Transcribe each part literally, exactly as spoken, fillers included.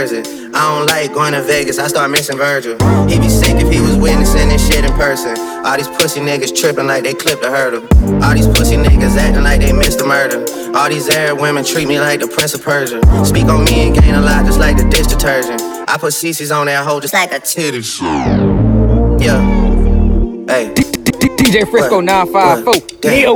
Jersey. I don't like going to Vegas, I start missing Virgil. He be sick if he was witnessing this shit in person. All these pussy niggas tripping like they clipped a hurdle. All these pussy niggas acting like they missed a murder. All these Arab women treat me like the Prince of Persia. Speak on me and gain a lot just like the dish detergent. I put C C's on that hoe just like a titty show. Yeah. Hey. D J Frisco nine five four. Neo.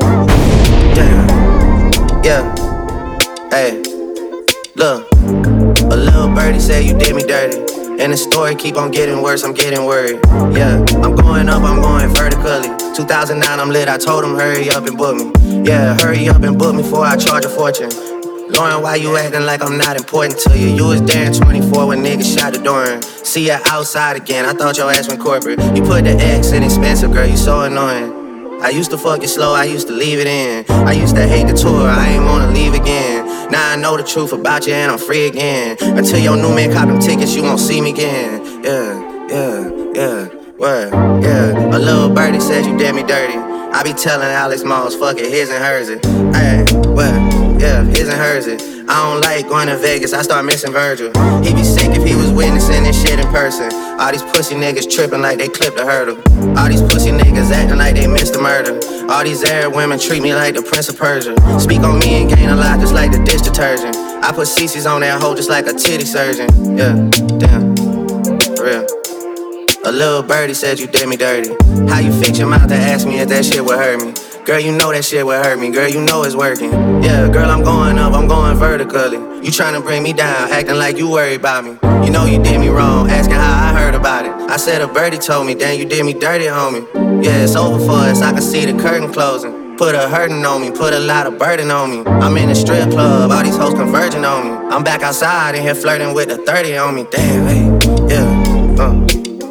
Yeah. Yeah. Hey. Look. A little birdie said you did me dirty. And the story keep on getting worse, I'm getting worried. Yeah, I'm going up, I'm going vertically. two thousand nine, I'm lit, I told him hurry up and book me. Yeah, hurry up and book me before I charge a fortune. Lauren, why you acting like I'm not important to you? You was there in twenty-four when niggas shot the door. See ya outside again, I thought your ass went corporate. You put the X in expensive, girl, you so annoying. I used to fuck it slow, I used to leave it in. I used to hate the tour, I ain't wanna leave again. Now I know the truth about you and I'm free again. Until your new man cop them tickets, you won't see me again. Yeah, yeah, yeah, word, yeah. A little birdie said you did me dirty. I be telling Alex Moss, fuck it, his and hers it. Hey, what? Yeah, his and hers it. I don't like going to Vegas, I start missing Virgil. He be sick if he was witnessing this shit in person. All these pussy niggas tripping like they clipped a hurdle. All these pussy niggas acting like they missed a murder. All these Arab women treat me like the Prince of Persia. Speak on me and gain a lot just like the dish detergent. I put C C's on that hoe just like a titty surgeon. Yeah, damn, for real. A little birdie said you did me dirty. How you fix your mouth to ask me if that shit would hurt me? Girl, you know that shit would hurt me. Girl, you know it's working. Yeah, girl, I'm going up, I'm going vertically. You tryna bring me down, acting like you worried about me. You know you did me wrong, asking how I heard about it. I said a birdie told me, damn, you did me dirty, homie. Yeah, it's over for us, I can see the curtain closing. Put a hurtin' on me, put a lot of burden on me. I'm in a strip club, all these hoes converging on me. I'm back outside in here flirting with the thirty on me. Damn, hey, yeah, uh.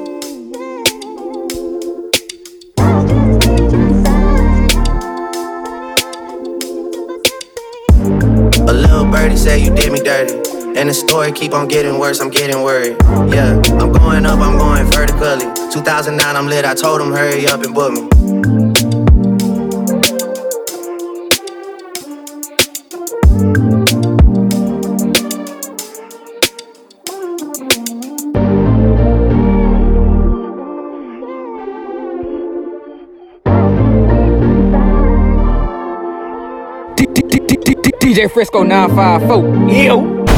A little birdie said you did me dirty. And the story keep on getting worse, I'm getting worried. Yeah, I'm going up, I'm going vertically. two thousand nine, I'm lit, I told him hurry up and book me. D J Frisco nine five four. Yo.